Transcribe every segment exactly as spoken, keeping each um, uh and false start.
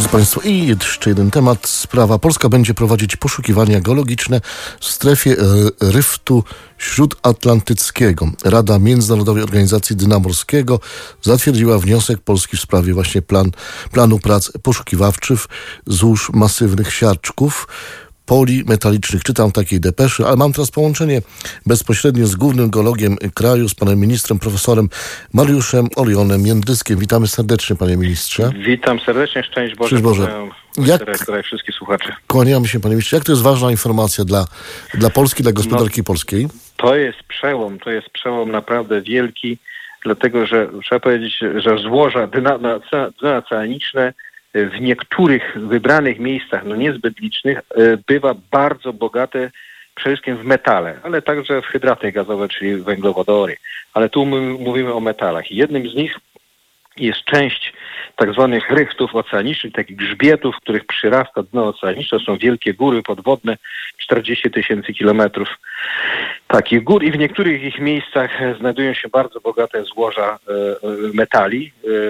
Drodzy Państwo, i jeszcze jeden temat. Sprawa. Polska będzie prowadzić poszukiwania geologiczne w strefie e, ryftu śródatlantyckiego. Rada Międzynarodowej Organizacji Dna Morskiego zatwierdziła wniosek Polski w sprawie właśnie plan, planu prac poszukiwawczych złóż masywnych siarczków polimetalicznych. Czytam takiej depeszy, ale mam teraz połączenie bezpośrednio z głównym geologiem kraju, z panem ministrem, profesorem Mariuszem Orionem Jędryskiem. Witamy serdecznie, panie ministrze. Witam serdecznie, szczęść Boże. Szczęść Boże. Jak, dyrektora i wszystkich słuchaczy. Kłaniamy się, panie ministrze. Jak to jest ważna informacja dla, dla Polski, dla gospodarki no, polskiej? To jest przełom, to jest przełom naprawdę wielki, dlatego że trzeba powiedzieć, że złoża dna, dna oceaniczne w niektórych wybranych miejscach, no niezbyt licznych, bywa bardzo bogate przede wszystkim w metale, ale także w hydraty gazowe, czyli węglowodory. Ale tu my mówimy o metalach. Jednym z nich jest część tak zwanych ryftów oceanicznych, takich grzbietów, w których przyrasta dno oceaniczne. To są wielkie góry podwodne, czterdzieści tysięcy kilometrów takich gór i w niektórych ich miejscach znajdują się bardzo bogate złoża metali,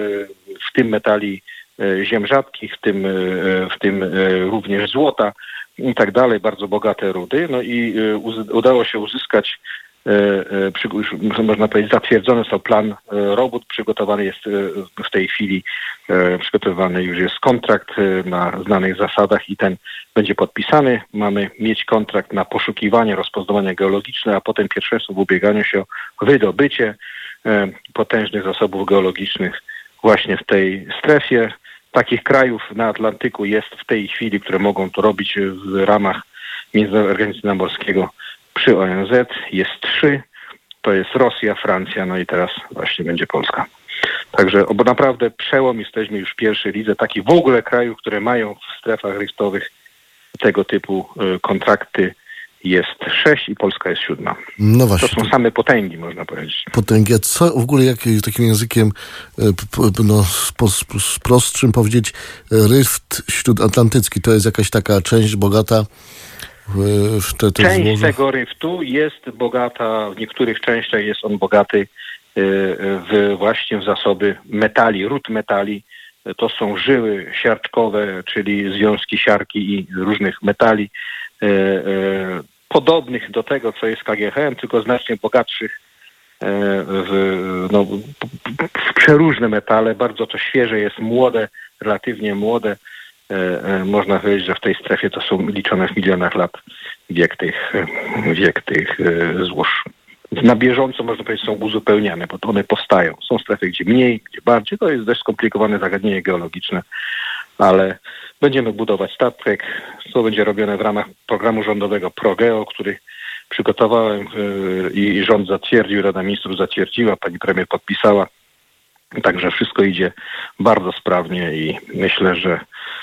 w tym metali ziem rzadkich, w tym, w tym również złota i tak dalej, bardzo bogate rudy. No i udało się uzyskać, już można powiedzieć, zatwierdzony został plan robót, przygotowany jest w tej chwili, przygotowany już jest kontrakt na znanych zasadach i ten będzie podpisany. Mamy mieć kontrakt na poszukiwanie, rozpoznawanie geologiczne, a potem pierwszeństwo w ubieganiu się o wydobycie potężnych zasobów geologicznych właśnie w tej strefie. Takich krajów na Atlantyku jest w tej chwili, które mogą to robić w ramach Międzynarodowej Organizacji Dna Morskiego przy O N Z. Jest trzy. To jest Rosja, Francja, no i teraz właśnie będzie Polska. Także bo naprawdę przełom, jesteśmy już w pierwszej lidze takich w ogóle krajów, które mają w strefach ryftowych tego typu kontrakty. Jest sześć i Polska jest siódma. No właśnie. To są same potęgi, można powiedzieć. Potęgi. A co w ogóle, jak takim językiem no, z prostszym powiedzieć, ryft śródatlantycki, to jest jakaś taka część bogata w, w te, te Część złoże? tego ryftu jest bogata, w niektórych częściach jest on bogaty w, właśnie w zasoby metali, ród metali. To są żyły siarczkowe, czyli związki siarki i różnych metali, podobnych do tego, co jest K G H M, tylko znacznie bogatszych w, no, w przeróżne metale. Bardzo to świeże jest, młode, relatywnie młode. Można powiedzieć, że w tej strefie to są liczone w milionach lat wiek tych, wiek tych złóż. Na bieżąco, można powiedzieć, są uzupełniane, bo to one powstają. Są strefy, gdzie mniej, gdzie bardziej. To jest dość skomplikowane zagadnienie geologiczne, ale będziemy budować statek. To będzie robione w ramach programu rządowego ProGeo, który przygotowałem i rząd zatwierdził, Rada Ministrów zatwierdziła, pani premier podpisała. Także wszystko idzie bardzo sprawnie i myślę, że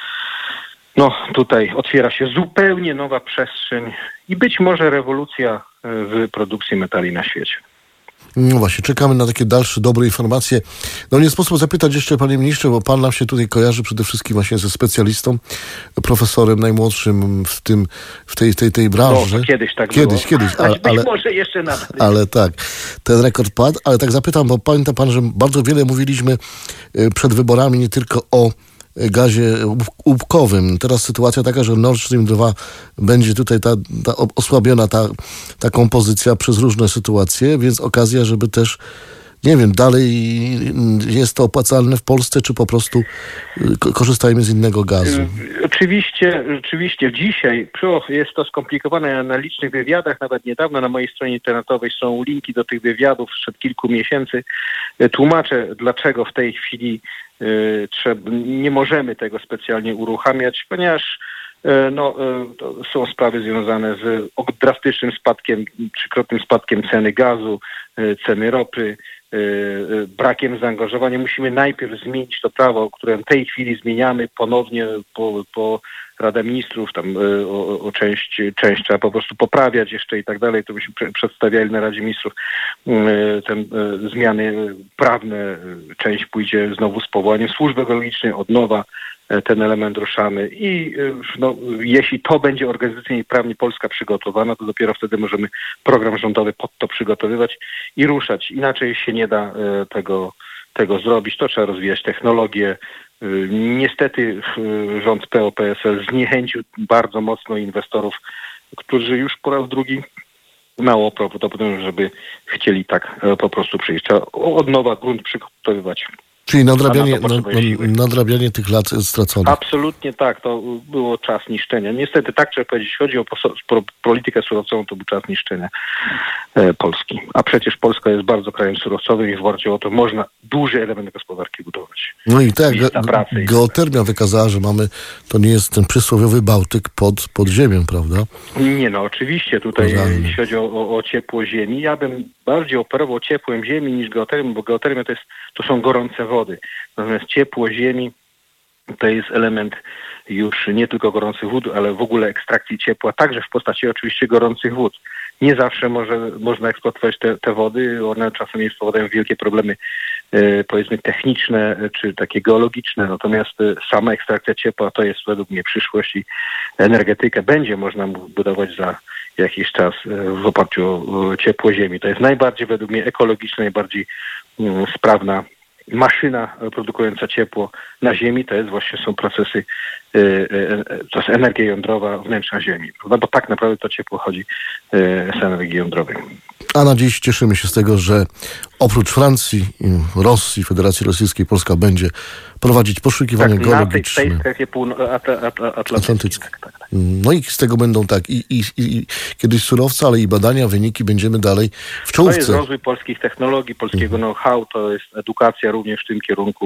no tutaj otwiera się zupełnie nowa przestrzeń i być może rewolucja w produkcji metali na świecie. No właśnie, czekamy na takie dalsze, dobre informacje. No nie sposób zapytać jeszcze, panie ministrze, bo pan nam się tutaj kojarzy przede wszystkim właśnie ze specjalistą, profesorem najmłodszym w tym, w tej, tej, tej branży. No, kiedyś tak Kiedyś, było. kiedyś. Ale, Być ale, może jeszcze nawet. Ale tak, ten rekord padł. Ale tak zapytam, bo pamięta pan, że bardzo wiele mówiliśmy przed wyborami nie tylko o gazie łupkowym. Teraz sytuacja taka, że Nord Stream dwa będzie tutaj ta, ta osłabiona ta, ta kompozycja przez różne sytuacje, więc okazja, żeby też, nie wiem, dalej jest to opłacalne w Polsce, czy po prostu korzystajmy z innego gazu? Oczywiście, rzeczywiście dzisiaj jest to skomplikowane na licznych wywiadach. Nawet niedawno na mojej stronie internetowej są linki do tych wywiadów sprzed kilku miesięcy. Tłumaczę, dlaczego w tej chwili Trzeba, nie możemy tego specjalnie uruchamiać, ponieważ no, to są sprawy związane z drastycznym spadkiem, trzykrotnym spadkiem ceny gazu, ceny ropy, brakiem zaangażowania. Musimy najpierw zmienić to prawo, które w tej chwili zmieniamy ponownie po, po Rada Ministrów, tam o, o część, część trzeba po prostu poprawiać jeszcze i tak dalej. To byśmy przedstawiali na Radzie Ministrów ten, zmiany prawne. Część pójdzie znowu z powołaniem służby geologicznej, od nowa ten element ruszamy i no, jeśli to będzie organizacyjnie i prawnie Polska przygotowana, to dopiero wtedy możemy program rządowy pod to przygotowywać i ruszać. Inaczej się nie da tego, tego zrobić. To trzeba rozwijać technologię, Niestety rząd P O P S L zniechęcił bardzo mocno inwestorów, którzy już po raz drugi mało prawdopodobne, żeby chcieli tak po prostu przyjść. Trzeba od nowa grunt przygotowywać. Czyli nadrabianie, na, nadrabianie tych lat straconych. Absolutnie tak, to było czas niszczenia. Niestety tak trzeba powiedzieć, jeśli chodzi o pro, politykę surowcową, to był czas niszczenia e, Polski. A przecież Polska jest bardzo krajem surowcowym i w oparciu o to można duży element gospodarki budować. No i tak, ge- geotermia wykazała, że mamy, to nie jest ten przysłowiowy Bałtyk pod, pod ziemią, prawda? Nie no, oczywiście tutaj Pożalnie. Jeśli chodzi o, o, o ciepło ziemi, ja bym bardziej operował ciepłem ziemi niż geotermią, bo geotermia to, jest, to są gorące wody. Natomiast ciepło ziemi to jest element już nie tylko gorących wód, ale w ogóle ekstrakcji ciepła, także w postaci oczywiście gorących wód. Nie zawsze może, można eksploatować te, te wody, one czasami spowodują wielkie problemy e, powiedzmy techniczne czy takie geologiczne, natomiast e, sama ekstrakcja ciepła to jest według mnie przyszłość i energetykę będzie można budować za jakiś czas e, w oparciu o, o ciepło ziemi. To jest najbardziej według mnie ekologiczna, najbardziej e, sprawna maszyna produkująca ciepło na Ziemi, to jest właśnie są procesy, to jest energia jądrowa wnętrza Ziemi, prawda? Bo tak naprawdę to ciepło chodzi z energii jądrowej. A na dziś cieszymy się z tego, że oprócz Francji, Rosji, Federacji Rosyjskiej, Polska będzie prowadzić poszukiwania tak, geologiczne. Na tej, tej strefie północnoatlantyckiej. Tak, tak, tak. No i z tego będą tak i, i, i kiedyś surowce, ale i badania, wyniki będziemy dalej w czołówce. To jest rozwój polskich technologii, polskiego mhm. know-how, to jest edukacja również w tym kierunku.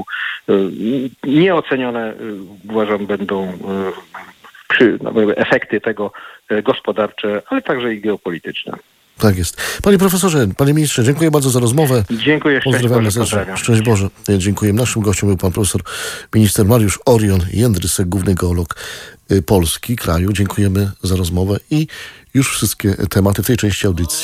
Nieocenione uważam będą przy, no, efekty tego gospodarcze, ale także i geopolityczne. Tak jest. Panie profesorze, panie ministrze, dziękuję bardzo za rozmowę. Dziękuję. Pozdrawiamy serdecznie. Szczęść Boże. Dziękuję. Naszym gościem był pan profesor minister Mariusz Orion Jędrysek, główny geolog Polski, kraju. Dziękujemy za rozmowę i już wszystkie tematy w tej części audycji